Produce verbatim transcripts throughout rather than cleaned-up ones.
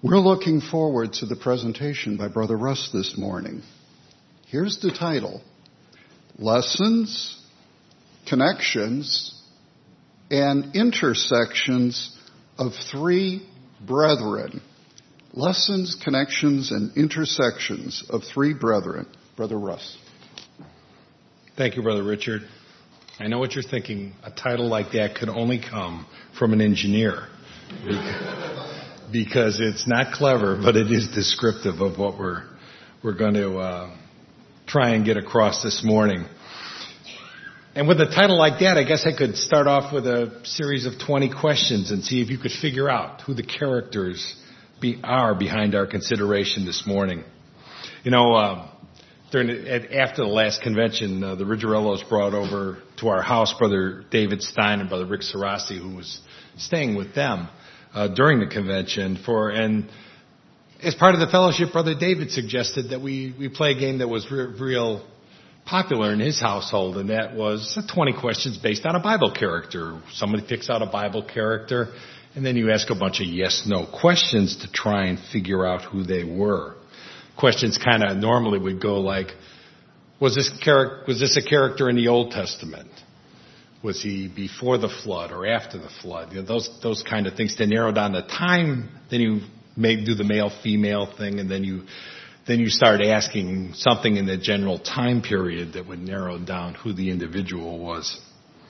We're looking forward to the presentation by Brother Russ this morning. Here's the title: Lessons, Connections, and Intersections of Three Brethren. Lessons, Connections, and Intersections of Three Brethren. Brother Russ. Thank you, Brother Richard. I know what you're thinking. A title like that could only come from an engineer. Because it's not clever, but it is descriptive of what we're we're going to uh, try and get across this morning. And with a title like that, I guess I could start off with a series of twenty questions and see if you could figure out who the characters be, are behind our consideration this morning. You know, uh, during the, after the last convention, uh, the Ridgerellos brought over to our house Brother David Stein and Brother Rick Sarasi, who was staying with them Uh, during the convention for, and as part of the fellowship, Brother David suggested that we, we play a game that was re- real popular in his household, and that was twenty questions based on a Bible character. Somebody picks out a Bible character, and then you ask a bunch of yes-no questions to try and figure out who they were. Questions kind of normally would go like, was this char- was this a character in the Old Testament? Was he before the flood or after the flood? You know, those those kind of things to narrow down the time. Then you may do the male-female thing, and then you then you start asking something in the general time period that would narrow down who the individual was.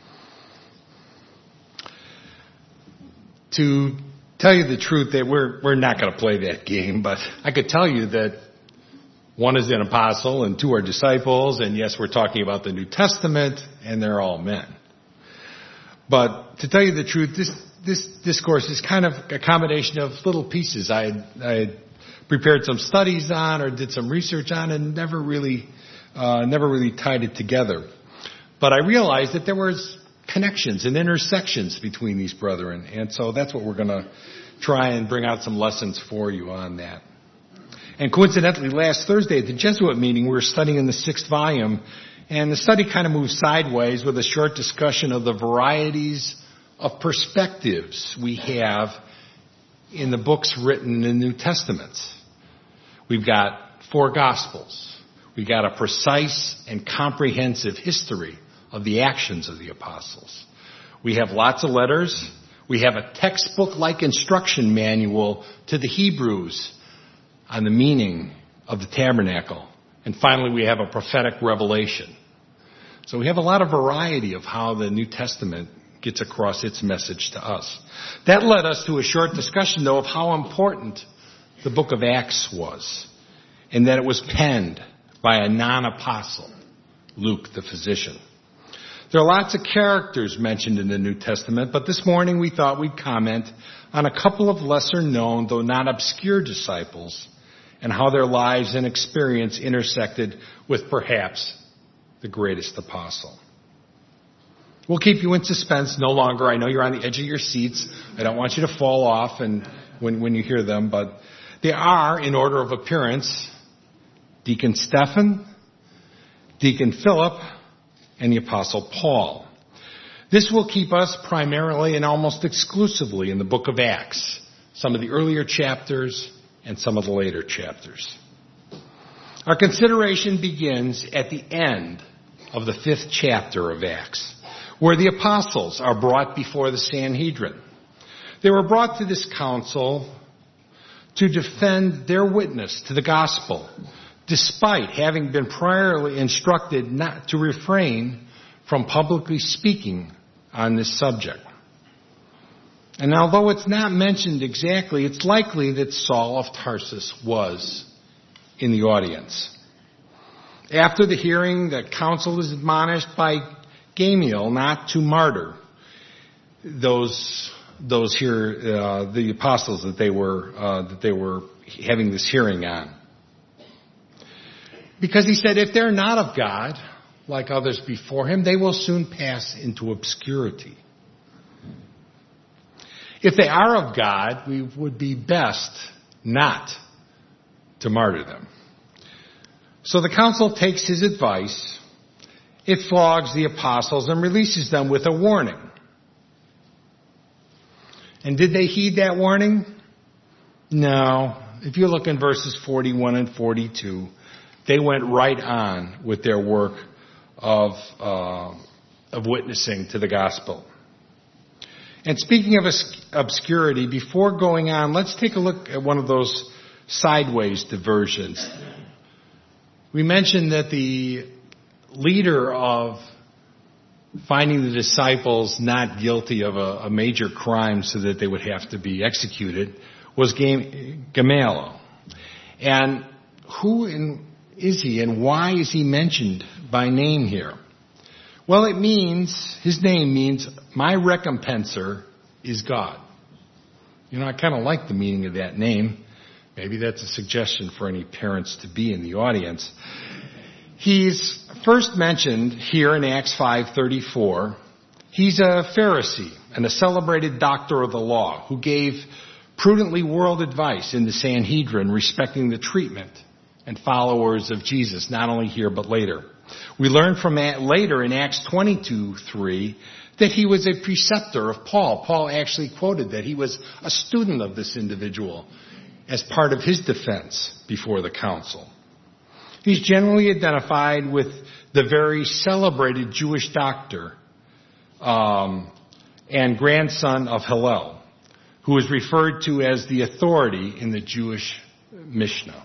To tell you the truth, that we're we're not going to play that game, but I could tell you that one is an apostle and two are disciples, and yes, we're talking about the New Testament, and they're all men. But to tell you the truth, this this discourse is kind of a combination of little pieces I had, I had prepared some studies on or did some research on, and never really uh, never really tied it together. But I realized that there was connections and intersections between these brethren, and so that's what we're going to try and bring out some lessons for you on that. And coincidentally, last Thursday at the Jesuit meeting, we were studying in the sixth volume. And the study kind of moves sideways with a short discussion of the varieties of perspectives we have in the books written in the New Testaments. We've got four Gospels. We've got a precise and comprehensive history of the actions of the apostles. We have lots of letters. We have a textbook-like instruction manual to the Hebrews on the meaning of the tabernacle. And finally, we have a prophetic revelation. So we have a lot of variety of how the New Testament gets across its message to us. That led us to a short discussion, though, of how important the book of Acts was, and that it was penned by a non-apostle, Luke the physician. There are lots of characters mentioned in the New Testament, but this morning we thought we'd comment on a couple of lesser-known, though not obscure disciples, and how their lives and experience intersected with perhaps the greatest apostle. We'll keep you in suspense no longer. I know you're on the edge of your seats. I don't want you to fall off and when, when you hear them, but they are, in order of appearance, Deacon Stephen, Deacon Philip, and the Apostle Paul. This will keep us primarily and almost exclusively in the book of Acts, some of the earlier chapters and some of the later chapters. Our consideration begins at the end of the fifth chapter of Acts, where the apostles are brought before the Sanhedrin. They were brought to this council to defend their witness to the gospel, despite having been priorly instructed not to refrain from publicly speaking on this subject. And although it's not mentioned exactly, it's likely that Saul of Tarsus was in the audience. After the hearing, the council is admonished by Gamaliel not to martyr those those here uh, the apostles that they were uh, that they were having this hearing on, because he said if they're not of God, like others before him, they will soon pass into obscurity. If they are of God, we would be best not to martyr them. So the council takes his advice. It flogs the apostles and releases them with a warning. And did they heed that warning? No. If you look in verses forty-one and forty-two, they went right on with their work of, uh, of witnessing to the gospel. And speaking of obscurity, before going on, let's take a look at one of those sideways diversions. We mentioned that the leader of finding the disciples not guilty of a, a major crime so that they would have to be executed was Gamaliel. And who in, is he and why is he mentioned by name here? Well, it means, his name means, my recompenser is God. You know, I kind of like the meaning of that name. Maybe that's a suggestion for any parents to be in the audience. He's first mentioned here in Acts five thirty-four. He's a Pharisee and a celebrated doctor of the law who gave prudently world advice in the Sanhedrin respecting the treatment and followers of Jesus, not only here but later. We learn from later in Acts twenty-two three that he was a preceptor of Paul. Paul actually quoted that he was a student of this individual as part of his defense before the council. He's generally identified with the very celebrated Jewish doctor um, and grandson of Hillel, who is referred to as the authority in the Jewish Mishnah.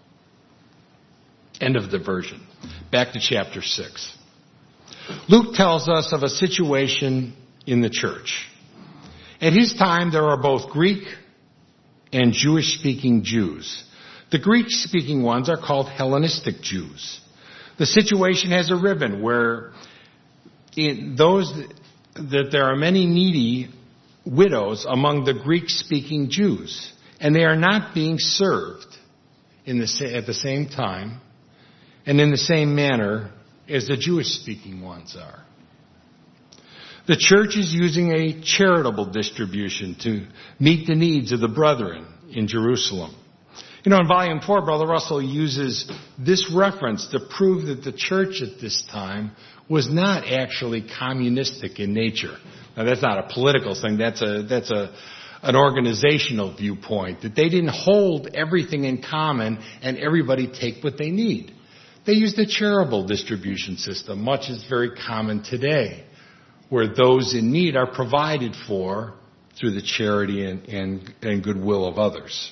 End of the version. Back to chapter six. Luke tells us of a situation in the church. At his time, there are both Greek and Jewish-speaking Jews. The Greek-speaking ones are called Hellenistic Jews. The situation has arisen where in those that there are many needy widows among the Greek-speaking Jews, and they are not being served in the, at the same time and in the same manner as the Jewish-speaking ones are. The church is using a charitable distribution to meet the needs of the brethren in Jerusalem. You know, in volume four, Brother Russell uses this reference to prove that the church at this time was not actually communistic in nature. Now, that's not a political thing. That's a, that's a, an organizational viewpoint, that they didn't hold everything in common and everybody take what they need. They used a charitable distribution system, much is very common today, where those in need are provided for through the charity and, and, and goodwill of others.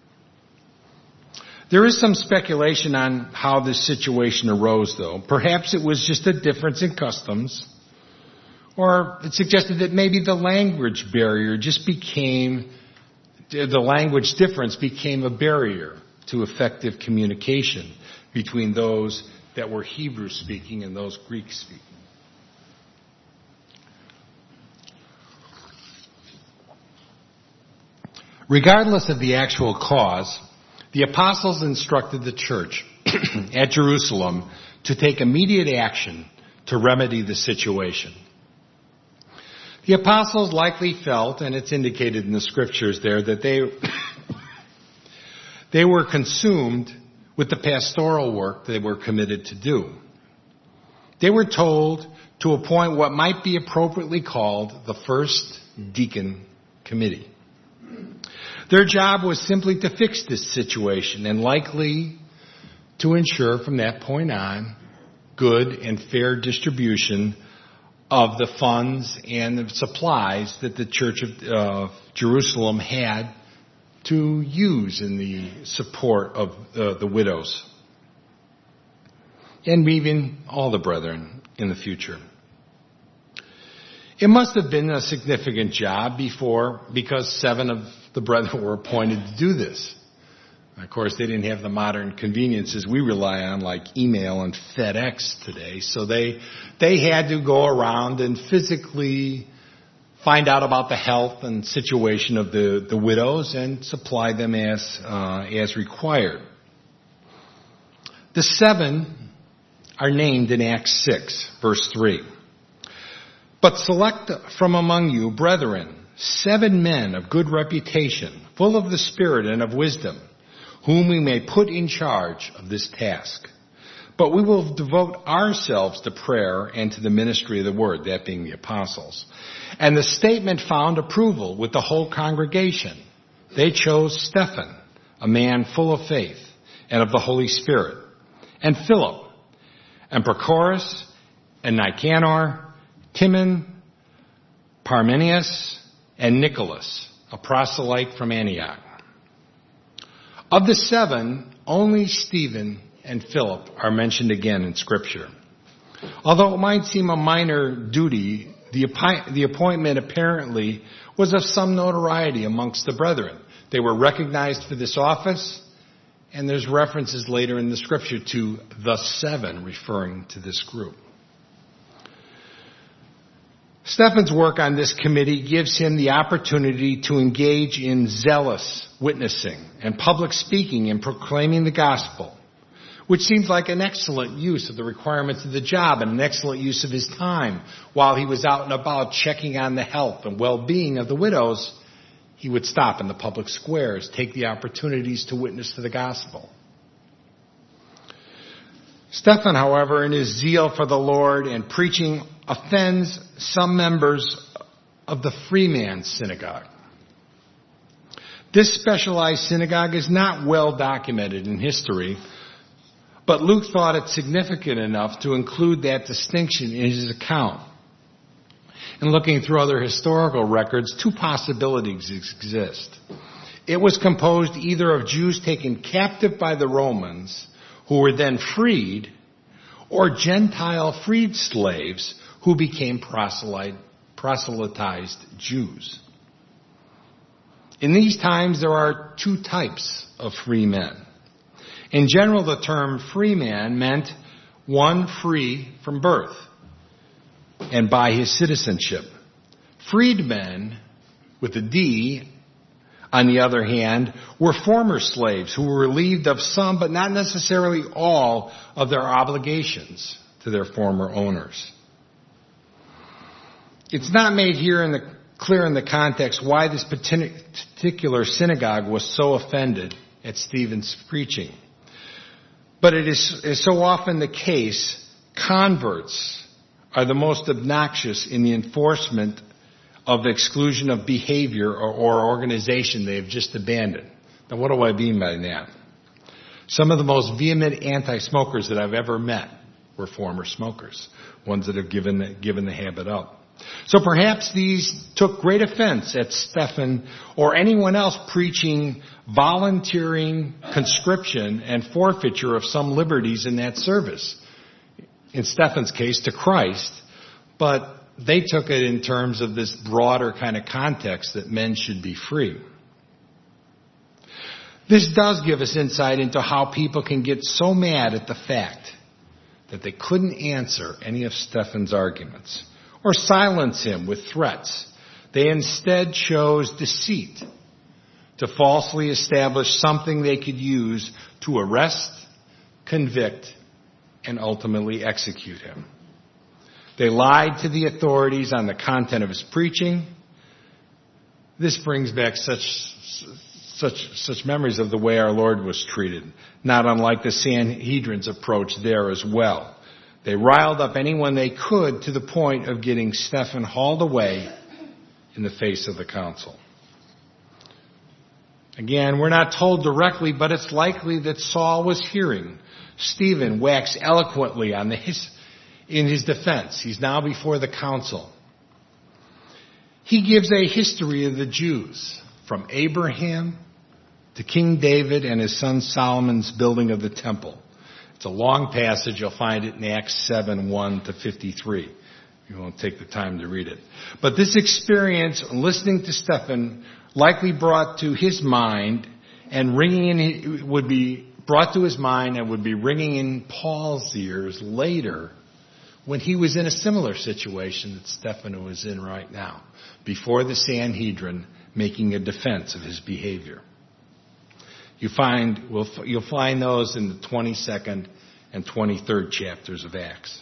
There is some speculation on how this situation arose, though. Perhaps it was just a difference in customs, or it suggested that maybe the language barrier just became, the language difference became a barrier to effective communication between those that were Hebrew-speaking and those Greek-speaking. Regardless of the actual cause, the apostles instructed the church at Jerusalem to take immediate action to remedy the situation. The apostles likely felt, and it's indicated in the scriptures there, that they, they were consumed with the pastoral work they were committed to do. They were told to appoint what might be appropriately called the First Deacon Committee. Their job was simply to fix this situation and likely to ensure from that point on good and fair distribution of the funds and the supplies that the Church of uh, Jerusalem had to use in the support of uh, the widows and even all the brethren in the future. It must have been a significant job before, because seven of the brethren were appointed to do this. Of course, they didn't have the modern conveniences we rely on, like email and FedEx today. So they they had to go around and physically find out about the health and situation of the, the widows and supply them as uh, as required. The seven are named in Acts six, verse three. But select from among you, brethren, seven men of good reputation, full of the Spirit and of wisdom, whom we may put in charge of this task. But we will devote ourselves to prayer and to the ministry of the word, that being the apostles. And the statement found approval with the whole congregation. they chose Stephen, a man full of faith and of the Holy Spirit, and Philip, and Prochorus, and Nicanor, Timon, Parmenius, and Nicholas, a proselyte from Antioch. Of the seven, only Stephen and Philip are mentioned again in Scripture. Although it might seem a minor duty, the, the appointment apparently was of some notoriety amongst the brethren. They were recognized for this office, and there's references later in the Scripture to the seven referring to this group. Stephen's work on this committee gives him the opportunity to engage in zealous witnessing and public speaking and proclaiming the gospel, which seems like an excellent use of the requirements of the job and an excellent use of his time. While he was out and about checking on the health and well-being of the widows, he would stop in the public squares, take the opportunities to witness to the gospel. Stephen, however, in his zeal for the Lord and preaching, offends some members of the Freeman Synagogue. This specialized synagogue is not well documented in history, but Luke thought it significant enough to include that distinction in his account. And looking through other historical records, two possibilities exist. It was composed either of Jews taken captive by the Romans, who were then freed, or Gentile freed slaves who became proselyte, proselytized Jews. In these times, there are two types of free men. In general, the term free man meant one free from birth and by his citizenship. Freedmen, with a D, on the other hand, were former slaves who were relieved of some, but not necessarily all, of their obligations to their former owners. It's not made here in the, clear in the context why this particular synagogue was so offended at Stephen's preaching. But it is, is so often the case, converts are the most obnoxious in the enforcement of the exclusion of behavior or, or organization they have just abandoned. Now, what do I mean by that? Some of the most vehement anti-smokers that I've ever met were former smokers, ones that have given the, given the habit up. So perhaps these took great offense at Stephen or anyone else preaching volunteering, conscription, and forfeiture of some liberties in that service. In Stephen's case, to Christ, but they took it in terms of this broader kind of context that men should be free. This does give us insight into how people can get so mad at the fact that they couldn't answer any of Stephen's arguments or silence him with threats. They instead chose deceit to falsely establish something they could use to arrest, convict, and ultimately execute him. They lied to the authorities on the content of his preaching. This brings back such such such memories of the way our Lord was treated, not unlike the Sanhedrin's approach there as well. They riled up anyone they could to the point of getting Stephen hauled away in the face of the council. Again, we're not told directly, but it's likely that Saul was hearing Stephen wax eloquently on the his, in his defense. He's now before the council. He gives a history of the Jews from Abraham to King David and his son Solomon's building of the temple. It's a long passage. You'll find it in Acts seven, one to fifty-three. You won't take the time to read it. But this experience, listening to Stephen, likely brought to his mind and ringing in, would be brought to his mind and would be ringing in Paul's ears later when he was in a similar situation that Stephen was in right now, before the Sanhedrin, making a defense of his behavior. You find, you'll find those in the twenty-second and twenty-third chapters of Acts.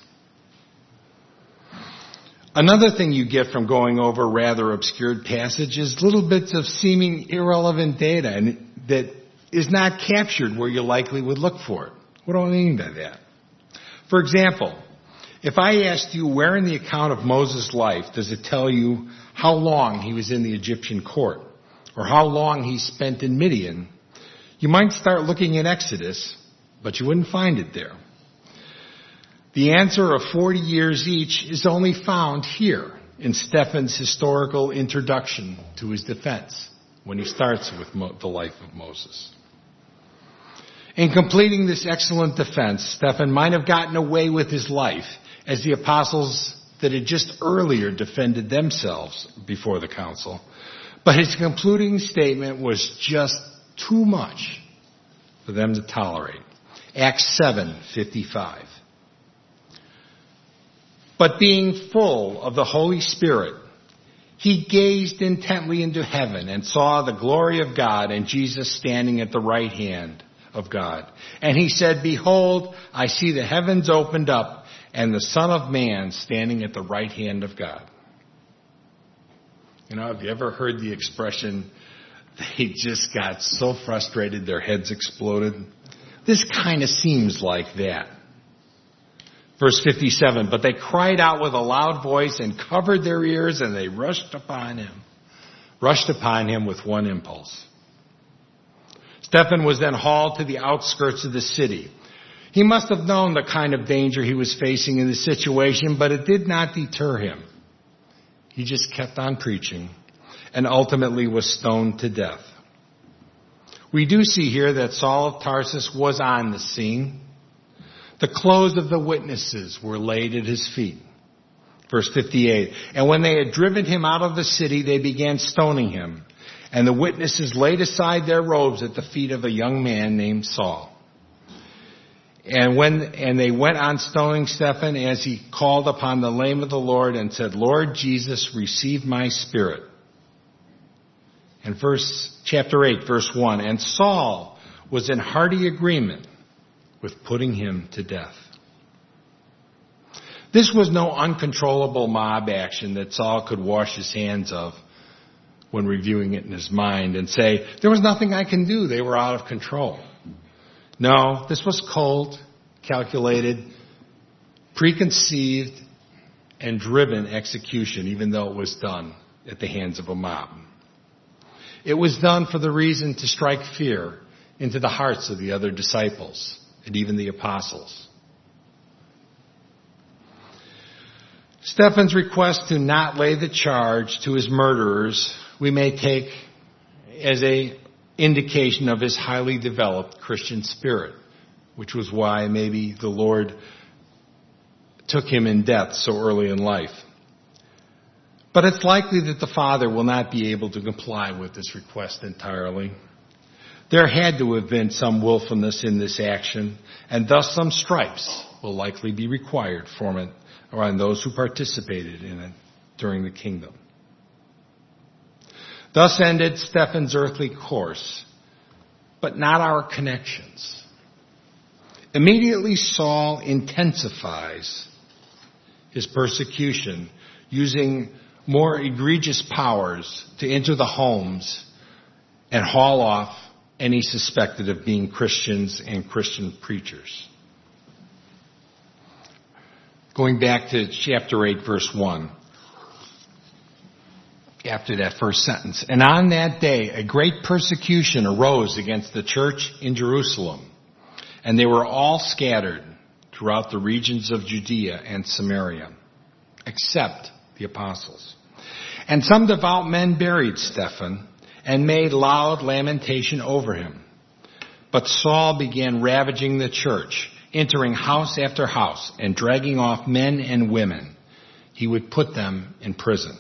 Another thing you get from going over rather obscured passages, little bits of seeming irrelevant data and that is not captured where you likely would look for it. What do I mean by that? For example, if I asked you where in the account of Moses' life does it tell you how long he was in the Egyptian court, or how long he spent in Midian, you might start looking at Exodus, but you wouldn't find it there. The answer of forty years each is only found here in Stephen's historical introduction to his defense, when he starts with Mo- the life of Moses. In completing this excellent defense, Stephen might have gotten away with his life as the apostles that had just earlier defended themselves before the council. But his concluding statement was just too much for them to tolerate. Acts seven fifty-five. But being full of the Holy Spirit, he gazed intently into heaven and saw the glory of God and Jesus standing at the right hand of God. And he said, "Behold, I see the heavens opened up and the Son of Man standing at the right hand of God." You know, have you ever heard the expression, they just got so frustrated their heads exploded? This kind of seems like that. Verse fifty-seven, but they cried out with a loud voice and covered their ears, and they rushed upon him, rushed upon him with one impulse. Stephen was then hauled to the outskirts of the city. He must have known the kind of danger he was facing in the situation, but it did not deter him. He just kept on preaching and ultimately was stoned to death. We do see here that Saul of Tarsus was on the scene. The clothes of the witnesses were laid at his feet. Verse fifty-eight, and when they had driven him out of the city, they began stoning him. And the witnesses laid aside their robes at the feet of a young man named Saul. And when and they went on stoning Stephen as he called upon the name of the Lord and said, "Lord Jesus, receive my spirit." And verse chapter eight, verse one, and Saul was in hearty agreement with putting him to death. This was no uncontrollable mob action that Saul could wash his hands of when reviewing it in his mind and say, there was nothing I can do, they were out of control. No, this was cold, calculated, preconceived, and driven execution, even though it was done at the hands of a mob. It was done for the reason to strike fear into the hearts of the other disciples and even the apostles. Stephen's request to not lay the charge to his murderers we may take as an indication of his highly developed Christian spirit, which was why maybe the Lord took him in death so early in life. But it's likely that the Father will not be able to comply with this request entirely. There had to have been some willfulness in this action, and thus some stripes will likely be required from it or on those who participated in it during the kingdom. Thus ended Stephen's earthly course, but not our connections. Immediately Saul intensifies his persecution, using more egregious powers to enter the homes and haul off any suspected of being Christians and Christian preachers. Going back to chapter eight, verse one. After that first sentence. And on that day, a great persecution arose against the church in Jerusalem. And they were all scattered throughout the regions of Judea and Samaria, except the apostles. And some devout men buried Stephen and made loud lamentation over him. But Saul began ravaging the church, entering house after house and dragging off men and women. He would put them in prison.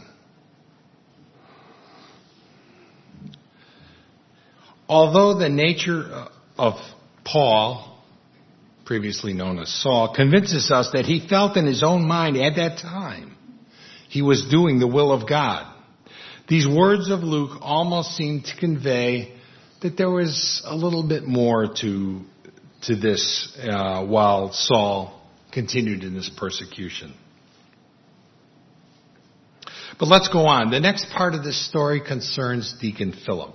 Although the nature of Paul, previously known as Saul, convinces us that he felt in his own mind at that time he was doing the will of God, these words of Luke almost seem to convey that there was a little bit more to to this uh, while Saul continued in this persecution. But let's go on. The next part of this story concerns Deacon Philip.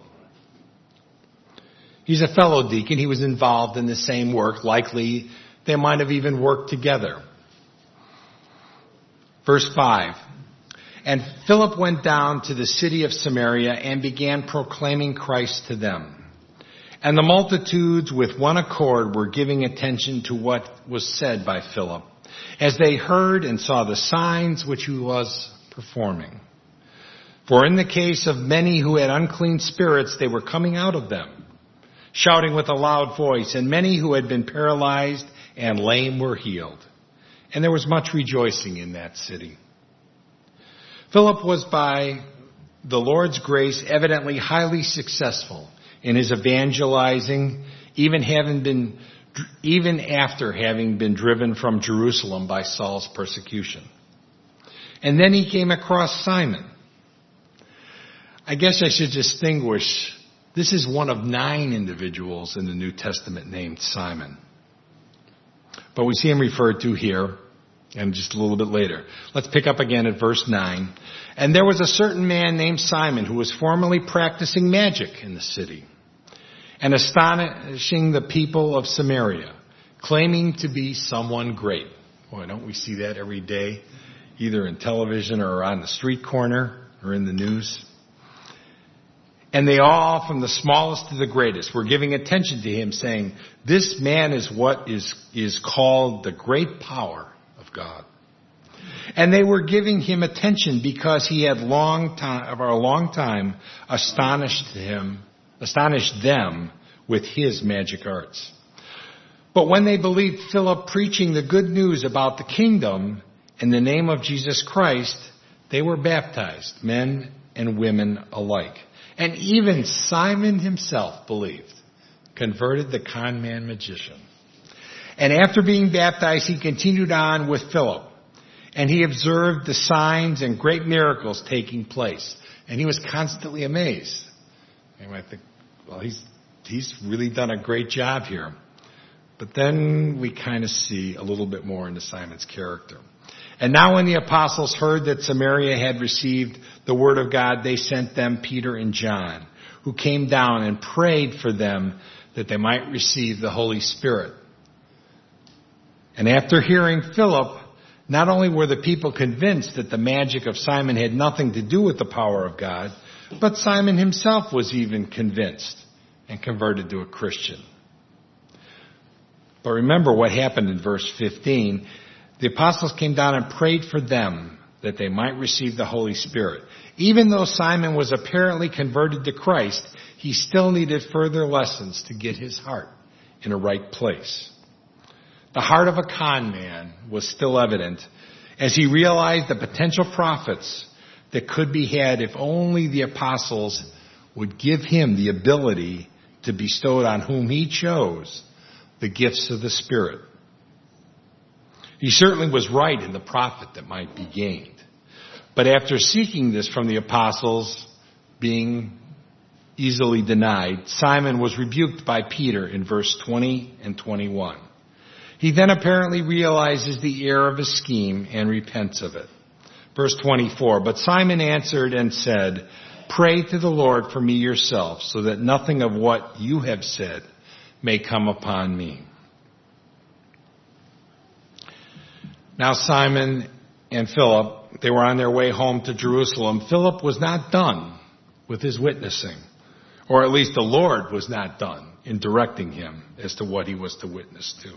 He's a fellow deacon. He was involved in the same work. Likely they might have even worked together. Verse five. And Philip went down to the city of Samaria and began proclaiming Christ to them. And the multitudes with one accord were giving attention to what was said by Philip, as they heard and saw the signs which he was performing. For in the case of many who had unclean spirits, they were coming out of them, shouting with a loud voice, and many who had been paralyzed and lame were healed. And there was much rejoicing in that city. Philip was by the Lord's grace evidently highly successful in his evangelizing, even having been, even after having been driven from Jerusalem by Saul's persecution. And then he came across Simon. I guess I should distinguish, this is one of nine individuals in the New Testament named Simon. But we see him referred to here, and just a little bit later. Let's pick up again at verse nine. And there was a certain man named Simon who was formerly practicing magic in the city and astonishing the people of Samaria, claiming to be someone great. Boy, don't we see that every day, either in television or on the street corner or in the news? And they all, from the smallest to the greatest, were giving attention to him, saying, this man is what is, is called the great power of God. And they were giving him attention because he had long time, for a long time astonished him, astonished them with his magic arts. But when they believed Philip preaching the good news about the kingdom in the name of Jesus Christ, they were baptized, men and women alike. And even Simon himself believed, converted the con man magician. And after being baptized, he continued on with Philip. And he observed the signs and great miracles taking place. And he was constantly amazed. You might think, well, he's, he's really done a great job here. But then we kind of see a little bit more into Simon's character. And now when the apostles heard that Samaria had received the word of God, they sent them Peter and John, who came down and prayed for them that they might receive the Holy Spirit. And after hearing Philip, not only were the people convinced that the magic of Simon had nothing to do with the power of God, but Simon himself was even convinced and converted to a Christian. But remember what happened in verse fifteen. The apostles came down and prayed for them that they might receive the Holy Spirit. Even though Simon was apparently converted to Christ, he still needed further lessons to get his heart in a right place. The heart of a con man was still evident as he realized the potential profits that could be had if only the apostles would give him the ability to bestow on whom he chose the gifts of the Spirit. He certainly was right in the profit that might be gained. But after seeking this from the apostles, being easily denied, Simon was rebuked by Peter in verse twenty and twenty-one. He then apparently realizes the error of his scheme and repents of it. Verse twenty-four, but Simon answered and said, pray to the Lord for me yourself, so that nothing of what you have said may come upon me. Now Simon and Philip, they were on their way home to Jerusalem. Philip was not done with his witnessing, or at least the Lord was not done in directing him as to what he was to witness to.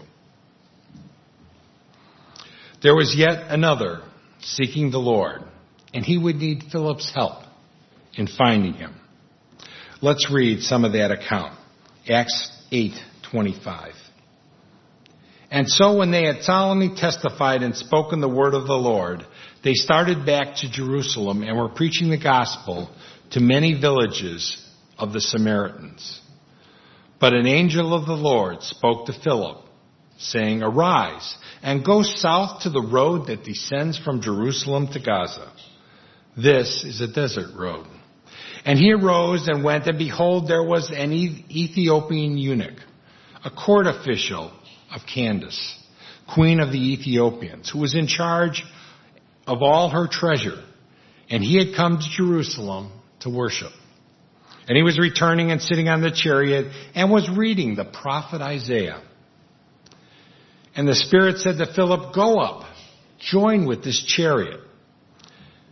There was yet another seeking the Lord, and he would need Philip's help in finding him. Let's read some of that account. Acts eight twenty-five. And so when they had solemnly testified and spoken the word of the Lord, they started back to Jerusalem and were preaching the gospel to many villages of the Samaritans. But an angel of the Lord spoke to Philip, saying, arise and go south to the road that descends from Jerusalem to Gaza. This is a desert road. And he arose and went, and behold, there was an Ethiopian eunuch, a court official of Candace, queen of the Ethiopians, who was in charge of all her treasure. And he had come to Jerusalem to worship. And he was returning and sitting on the chariot and was reading the prophet Isaiah. And the Spirit said to Philip, go up, join with this chariot.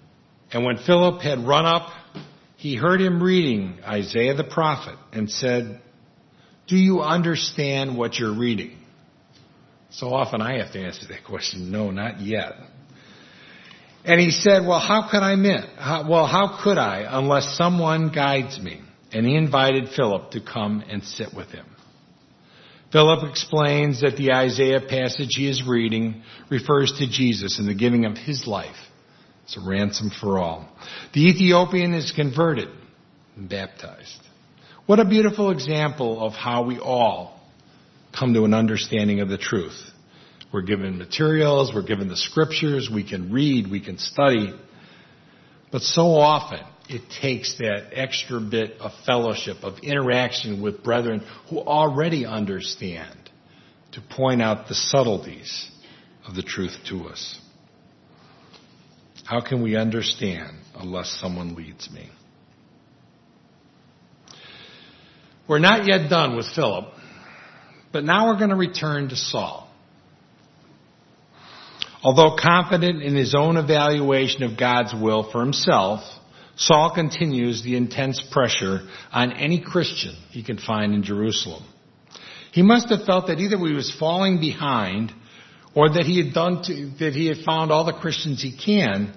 And when Philip had run up, he heard him reading Isaiah the prophet and said, "Do you understand what you're reading?" So often I have to answer that question, no, not yet. And he said, well, how could I mean? How, well, how could I unless someone guides me? And he invited Philip to come and sit with him. Philip explains that the Isaiah passage he is reading refers to Jesus and the giving of his life as a ransom for all. The Ethiopian is converted and baptized. What a beautiful example of how we all come to an understanding of the truth. We're given materials, we're given the scriptures, we can read, we can study. But so often it takes that extra bit of fellowship, of interaction with brethren who already understand to point out the subtleties of the truth to us. How can we understand unless someone leads me? We're not yet done with Philip, but now we're going to return to Saul. Although confident in his own evaluation of God's will for himself, Saul continues the intense pressure on any Christian he can find in Jerusalem. He must have felt that either he was falling behind or that he had done to, that he had found all the Christians he can,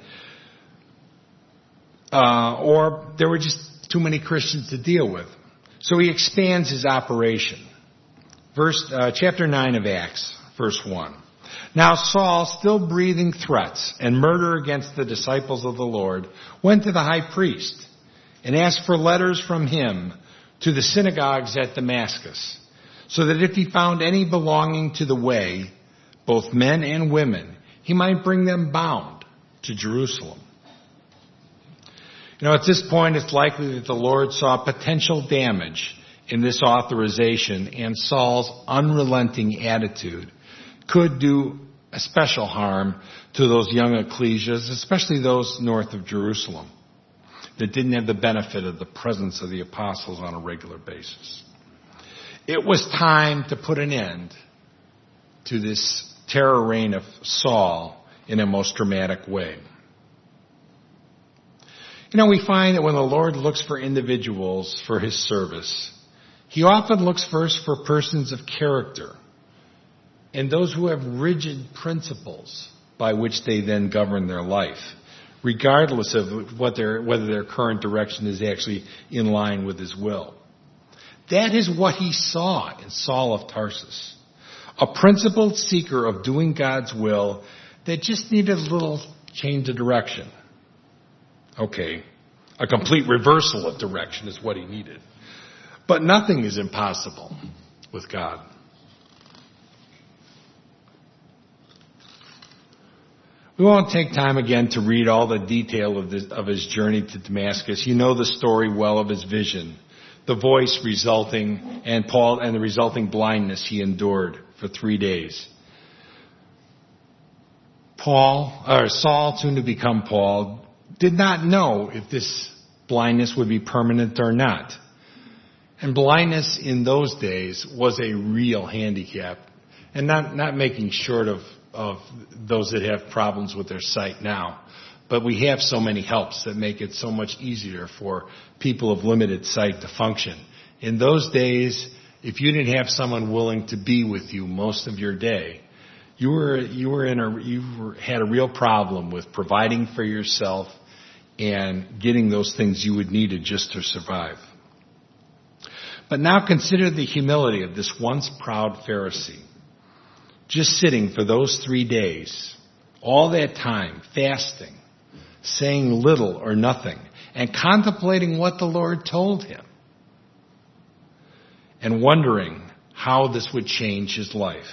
uh, or there were just too many Christians to deal with. So he expands his operation. Verse, uh, chapter nine of Acts, verse one. Now Saul, still breathing threats and murder against the disciples of the Lord, went to the high priest and asked for letters from him to the synagogues at Damascus, so that if he found any belonging to the way, both men and women, he might bring them bound to Jerusalem. You know, at this point, it's likely that the Lord saw potential damage in this authorization, and Saul's unrelenting attitude could do a special harm to those young ecclesias, especially those north of Jerusalem, that didn't have the benefit of the presence of the apostles on a regular basis. It was time to put an end to this terror reign of Saul in a most dramatic way. You know, we find that when the Lord looks for individuals for his service, he often looks first for persons of character and those who have rigid principles by which they then govern their life, regardless of what their, whether their current direction is actually in line with his will. That is what he saw in Saul of Tarsus, a principled seeker of doing God's will that just needed a little change of direction. Okay, a complete reversal of direction is what he needed. But nothing is impossible with God. We won't take time again to read all the detail of, this, of his journey to Damascus. You know the story well of his vision, the voice resulting and Paul and the resulting blindness he endured for three days. Paul, or Saul, soon to become Paul, did not know if this blindness would be permanent or not. And blindness in those days was a real handicap, and not, not making short of of those that have problems with their sight now. But we have so many helps that make it so much easier for people of limited sight to function. In those days, if you didn't have someone willing to be with you most of your day, you were you were in a you were, had a real problem with providing for yourself and getting those things you would need just to survive. But now consider the humility of this once proud Pharisee. Just sitting for those three days, all that time, fasting, saying little or nothing, and contemplating what the Lord told him, and wondering how this would change his life.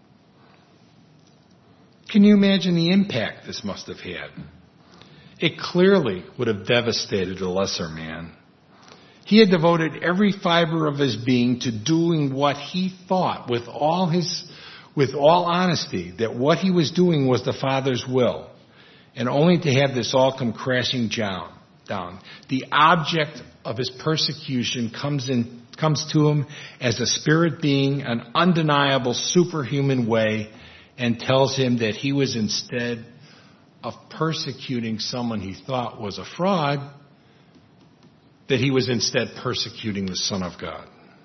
Can you imagine the impact this must have had? It clearly would have devastated a lesser man. He had devoted every fiber of his being to doing what he thought with all his with all honesty, that what he was doing was the Father's will, and only to have this all come crashing down. down. The object of his persecution comes in, comes to him as a spirit being, an undeniable superhuman way, and tells him that he was instead of persecuting someone he thought was a fraud, that he was instead persecuting the Son of God.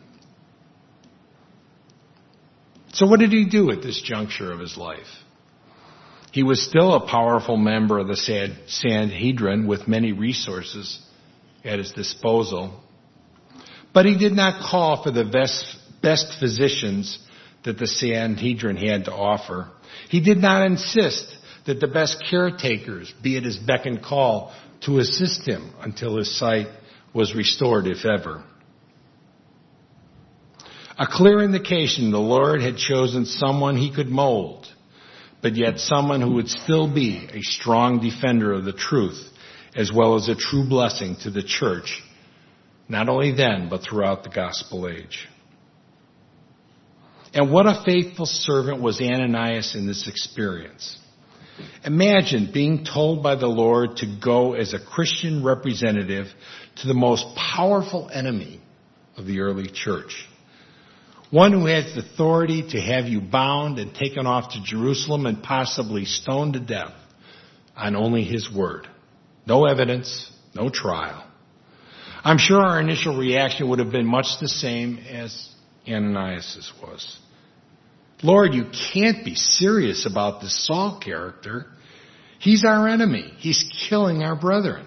So what did he do at this juncture of his life? He was still a powerful member of the Sanhedrin with many resources at his disposal. But he did not call for the best, best physicians that the Sanhedrin had to offer. He did not insist that the best caretakers be at his beck and call to assist him until his sight was restored, if ever. A clear indication the Lord had chosen someone he could mold, but yet someone who would still be a strong defender of the truth, as well as a true blessing to the church, not only then, but throughout the gospel age. And what a faithful servant was Ananias in this experience. Imagine being told by the Lord to go as a Christian representative to the most powerful enemy of the early church. One who has the authority to have you bound and taken off to Jerusalem and possibly stoned to death on only his word. No evidence, no trial. I'm sure our initial reaction would have been much the same as Ananias' was. Lord, you can't be serious about this Saul character. He's our enemy. He's killing our brethren.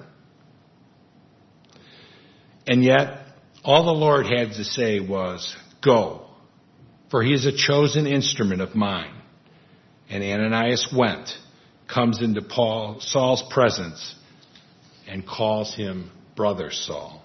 And yet, all the Lord had to say was, go, for he is a chosen instrument of mine. And Ananias went, comes into Paul, Saul's presence, and calls him Brother Saul.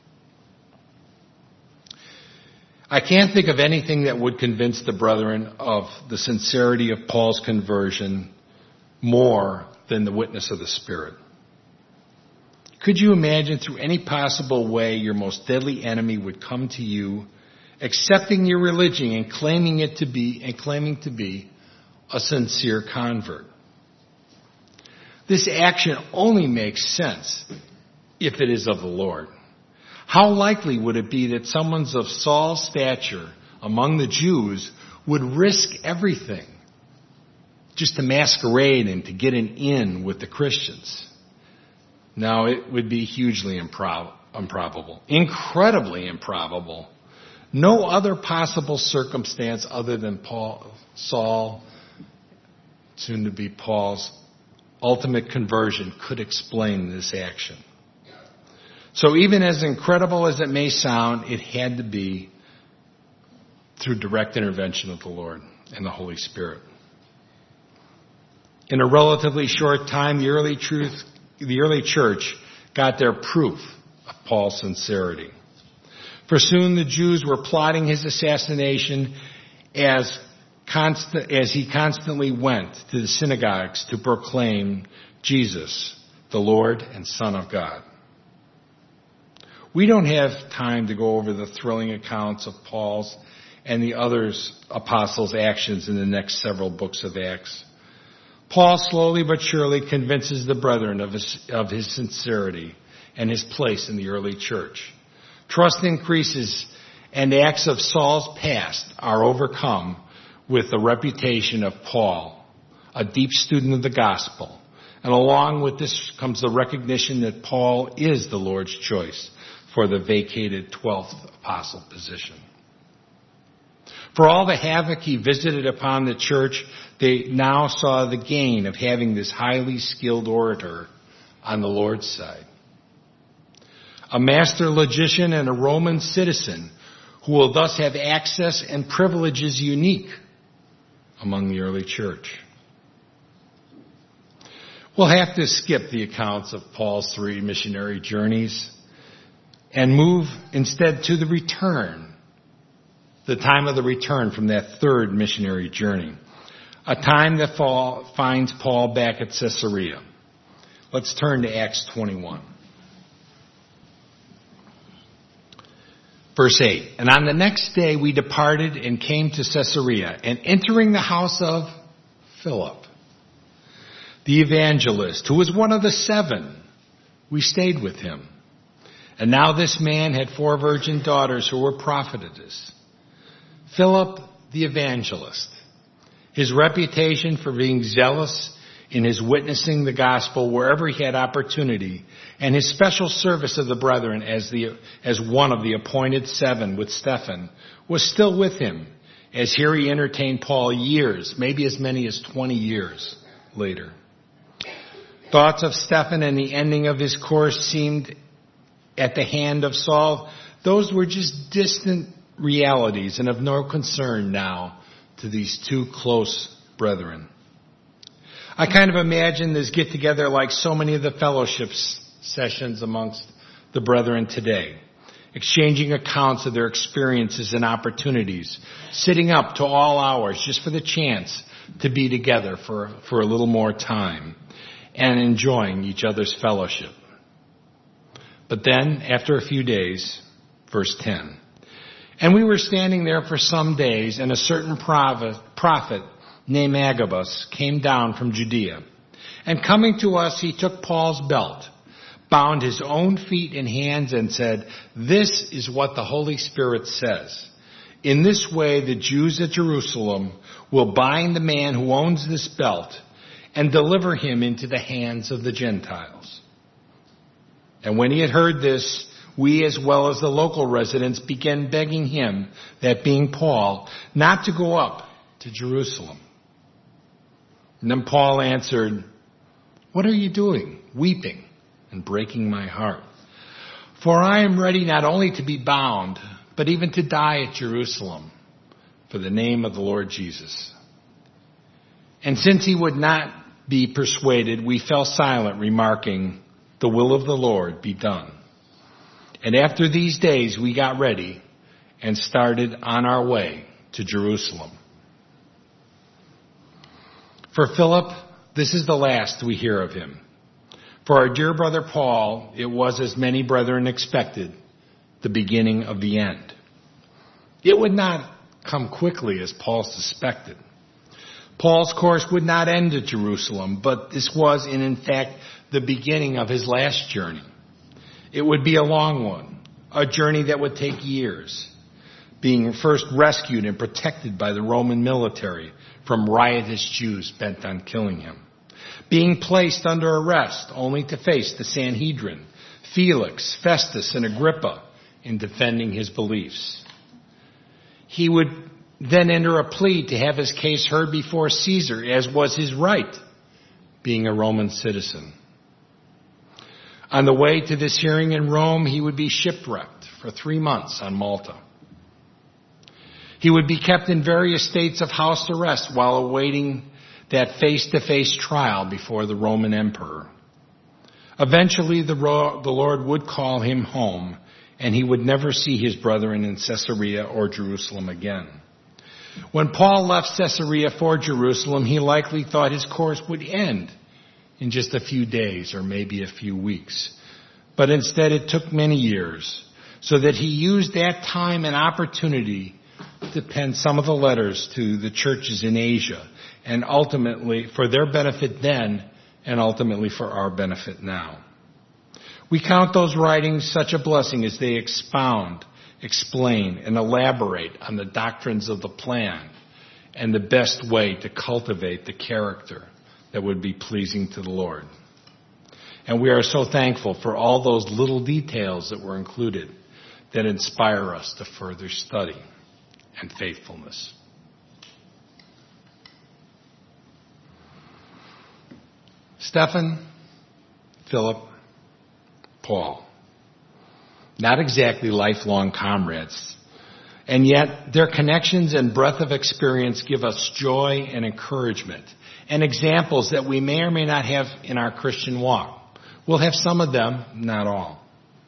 I can't think of anything that would convince the brethren of the sincerity of Paul's conversion more than the witness of the Spirit. Could you imagine through any possible way your most deadly enemy would come to you, accepting your religion and claiming it to be and claiming to be a sincere convert? This action only makes sense if it is of the Lord. How likely would it be that someone of Saul's stature among the Jews would risk everything just to masquerade and to get an in with the Christians? Now, it would be hugely improb- improbable, incredibly improbable. No other possible circumstance other than Paul, Saul, soon to be Paul's ultimate conversion, could explain this action. So even as incredible as it may sound, it had to be through direct intervention of the Lord and the Holy Spirit. In a relatively short time, the early truth, the early church got their proof of Paul's sincerity. For soon the Jews were plotting his assassination as constant, as he constantly went to the synagogues to proclaim Jesus, the Lord and Son of God. We don't have time to go over the thrilling accounts of Paul's and the other apostles' actions in the next several books of Acts. Paul slowly but surely convinces the brethren of his, of his sincerity and his place in the early church. Trust increases, and acts of Saul's past are overcome with the reputation of Paul, a deep student of the gospel. And along with this comes the recognition that Paul is the Lord's choice for the vacated twelfth apostle position. For all the havoc he visited upon the church, they now saw the gain of having this highly skilled orator on the Lord's side. A master logician and a Roman citizen who will thus have access and privileges unique among the early church. We'll have to skip the accounts of Paul's three missionary journeys and move instead to the return, the time of the return from that third missionary journey, a time that fall, finds Paul back at Caesarea. Let's turn to Acts twenty-one. Verse eight, and on the next day we departed and came to Caesarea, and entering the house of Philip, the evangelist, who was one of the seven, we stayed with him. And now this man had four virgin daughters who were prophetesses. Philip, the evangelist, his reputation for being zealous in his witnessing the gospel wherever he had opportunity, and his special service of the brethren as the as one of the appointed seven with Stephen was still with him, as here he entertained Paul years, maybe as many as twenty years later. Thoughts of Stephen and the ending of his course seemed at the hand of Saul. Those were just distant realities and of no concern now to these two close brethren. I kind of imagine this get-together like so many of the fellowship sessions amongst the brethren today, exchanging accounts of their experiences and opportunities, sitting up to all hours just for the chance to be together for, for a little more time and enjoying each other's fellowship. But then, after a few days, verse ten, and we were standing there for some days, and a certain prophet, prophet named Agabus came down from Judea. And coming to us, he took Paul's belt, bound his own feet and hands, and said, "This is what the Holy Spirit says. In this way, the Jews at Jerusalem will bind the man who owns this belt and deliver him into the hands of the Gentiles." And when he had heard this, we as well as the local residents began begging him, that being Paul, not to go up to Jerusalem. And then Paul answered, "What are you doing, weeping and breaking my heart? For I am ready not only to be bound, but even to die at Jerusalem for the name of the Lord Jesus." And since he would not be persuaded, we fell silent, remarking, "The will of the Lord be done." And after these days, we got ready and started on our way to Jerusalem. For Philip, this is the last we hear of him. For our dear brother Paul, it was, as many brethren expected, the beginning of the end. It would not come quickly as Paul suspected. Paul's course would not end at Jerusalem, but this was, in, in fact, the beginning of his last journey. It would be a long one, a journey that would take years, being first rescued and protected by the Roman military from riotous Jews bent on killing him, being placed under arrest only to face the Sanhedrin, Felix, Festus, and Agrippa in defending his beliefs. He would then enter a plea to have his case heard before Caesar, as was his right, being a Roman citizen. On the way to this hearing in Rome, he would be shipwrecked for three months on Malta. He would be kept in various states of house arrest while awaiting that face-to-face trial before the Roman emperor. Eventually, the, ro- the Lord would call him home, and he would never see his brethren in Caesarea or Jerusalem again. When Paul left Caesarea for Jerusalem, he likely thought his course would end in just a few days or maybe a few weeks. But instead it took many years, so that he used that time and opportunity to pen some of the letters to the churches in Asia, and ultimately for their benefit then and ultimately for our benefit now. We count those writings such a blessing as they expound, explain, and elaborate on the doctrines of the plan and the best way to cultivate the character that would be pleasing to the Lord. And we are so thankful for all those little details that were included that inspire us to further study and faithfulness. Stephen, Philip, Paul. Not exactly lifelong comrades. And yet their connections and breadth of experience give us joy and encouragement, and examples that we may or may not have in our Christian walk. We'll have some of them, not all.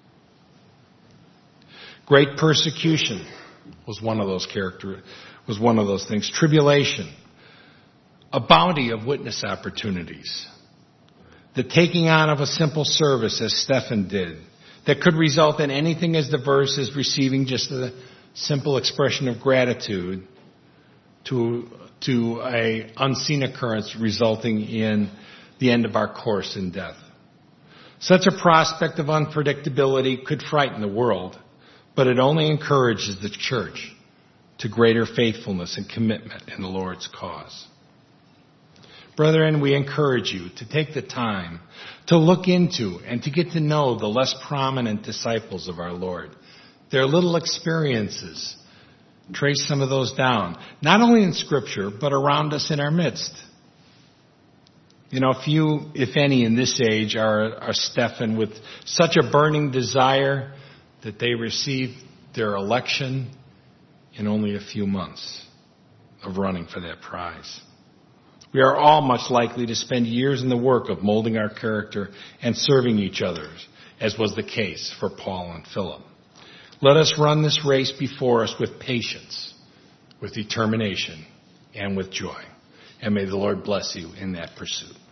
Great persecution was one of those character, was one of those things. Tribulation, a bounty of witness opportunities, the taking on of a simple service as Stephen did, that could result in anything as diverse as receiving just a simple expression of gratitude to to a unseen occurrence resulting in the end of our course in death. Such a prospect of unpredictability could frighten the world, but it only encourages the church to greater faithfulness and commitment in the Lord's cause. Brethren, we encourage you to take the time to look into and to get to know the less prominent disciples of our Lord. Their little experiences. Trace some of those down, not only in Scripture, but around us in our midst. You know, few, if any, in this age are, are Stephen with such a burning desire that they received their election in only a few months of running for that prize. We are all much likely to spend years in the work of molding our character and serving each other, as was the case for Paul and Philip. Let us run this race before us with patience, with determination, and with joy. And may the Lord bless you in that pursuit.